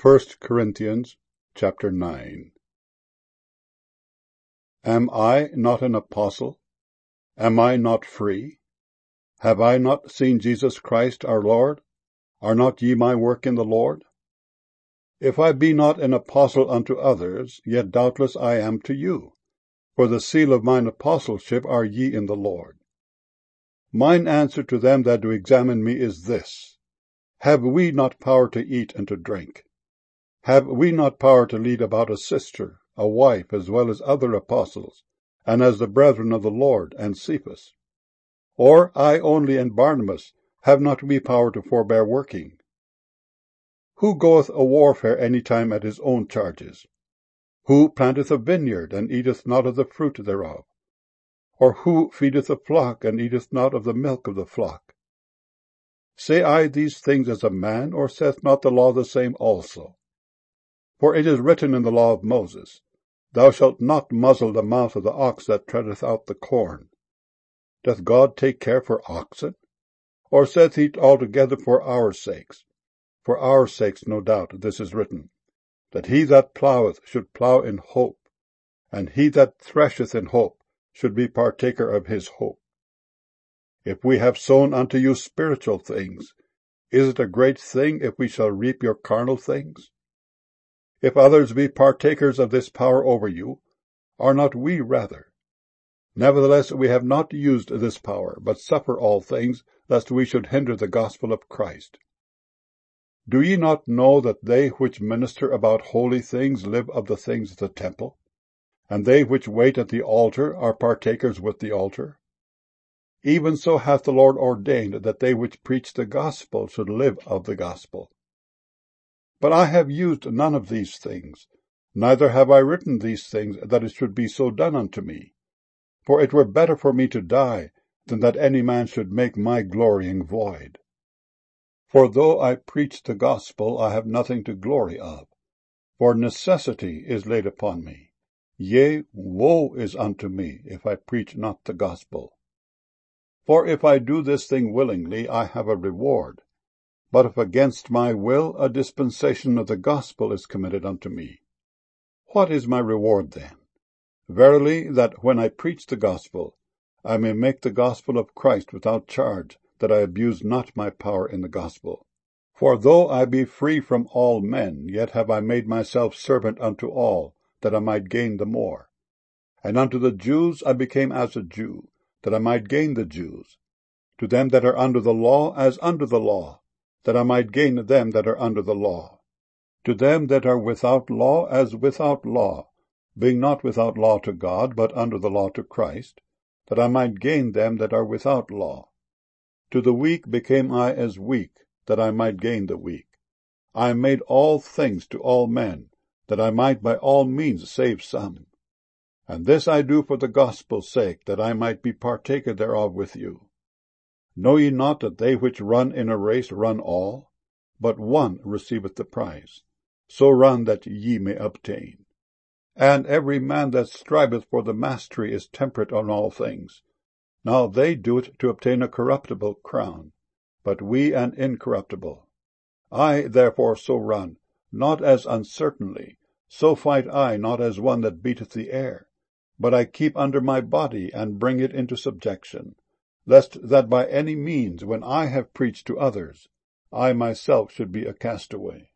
1 Corinthians chapter 9. Am I not an apostle? Am I not free? Have I not seen Jesus Christ our Lord? Are not ye my work in the Lord? If I be not an apostle unto others, yet doubtless I am to you, for the seal of mine apostleship are ye in the Lord. Mine answer to them that do examine me is this: Have we not power to eat and to drink? Have we not power to lead about a sister, a wife, as well as other apostles, and as the brethren of the Lord, and Cephas? Or I only and Barnabas, have not we power to forbear working? Who goeth a warfare any time at his own charges? Who planteth a vineyard, and eateth not of the fruit thereof? Or who feedeth a flock, and eateth not of the milk of the flock? Say I these things as a man, or saith not the law the same also? For it is written in the law of Moses, Thou shalt not muzzle the mouth of the ox that treadeth out the corn. Doth God take care for oxen? Or saith he altogether for our sakes? For our sakes, no doubt, this is written, that he that ploweth should plow in hope, and he that thresheth in hope should be partaker of his hope. If we have sown unto you spiritual things, is it a great thing if we shall reap your carnal things? If others be partakers of this power over you, are not we rather? Nevertheless we have not used this power, but suffer all things, lest we should hinder the gospel of Christ. Do ye not know that they which minister about holy things live of the things of the temple? And they which wait at the altar are partakers with the altar? Even so hath the Lord ordained that they which preach the gospel should live of the gospel. But I have used none of these things, neither have I written these things that it should be so done unto me. For it were better for me to die, than that any man should make my glorying void. For though I preach the gospel, I have nothing to glory of, for necessity is laid upon me. Yea, woe is unto me, if I preach not the gospel. For if I do this thing willingly, I have a reward. But if against my will, a dispensation of the gospel is committed unto me. What is my reward then? Verily, that when I preach the gospel, I may make the gospel of Christ without charge, that I abuse not my power in the gospel. For though I be free from all men, yet have I made myself servant unto all, that I might gain the more. And unto the Jews I became as a Jew, that I might gain the Jews. To them that are under the law, as under the law, that I might gain them that are under the law. To them that are without law, as without law, being not without law to God, but under the law to Christ, that I might gain them that are without law. To the weak became I as weak, that I might gain the weak. I made all things to all men, that I might by all means save some. And this I do for the gospel's sake, that I might be partaker thereof with you. Know ye not that they which run in a race run all? But one receiveth the prize. So run that ye may obtain. And every man that striveth for the mastery is temperate on all things. Now they do it to obtain a corruptible crown, but we an incorruptible. I therefore so run, not as uncertainly, so fight I not as one that beateth the air, but I keep under my body, and bring it into subjection, lest that by any means, when I have preached to others, I myself should be a castaway.